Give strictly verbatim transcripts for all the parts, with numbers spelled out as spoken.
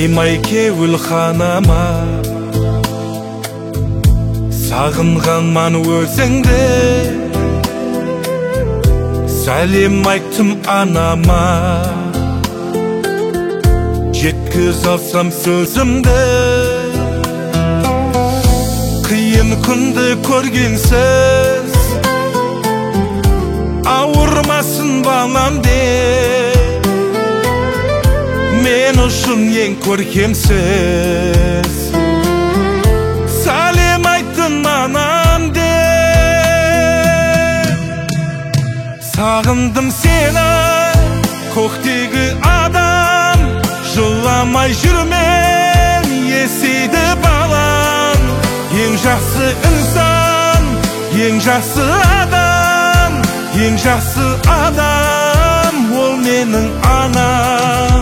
сыймай кеуіл ханама, сағынғанман өзіңді, сәлем айттым анама, жеткіз алсам сөзімді. Қиын күнді көргенсіз, ауырмасын балам де, мен үшін ең көркемсіз. Сәлем айттым анам де, сағындым сені, көктегі адам, жыламай жүрмен, есейді балам. Ең жақсы инсан, ең жақсы адам, ең жақсы адам, ол менің анам.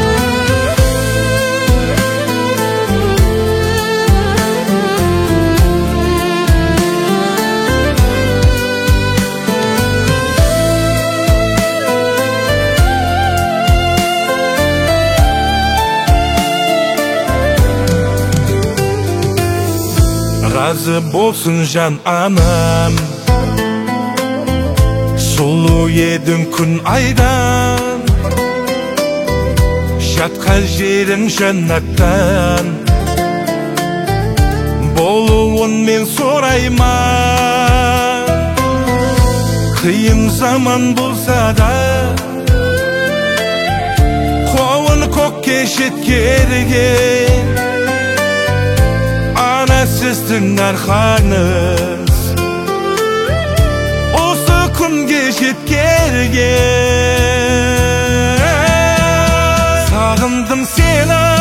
Разы болсын жан анам, сұлу едің күн айдан, жатқан жерің жәннаттан, болуын мен сұрайман. Қиын заман болса да, қолын көкке жеткерген, сіздің арқаңыз осы күнге жеткерген. Сағындым сені,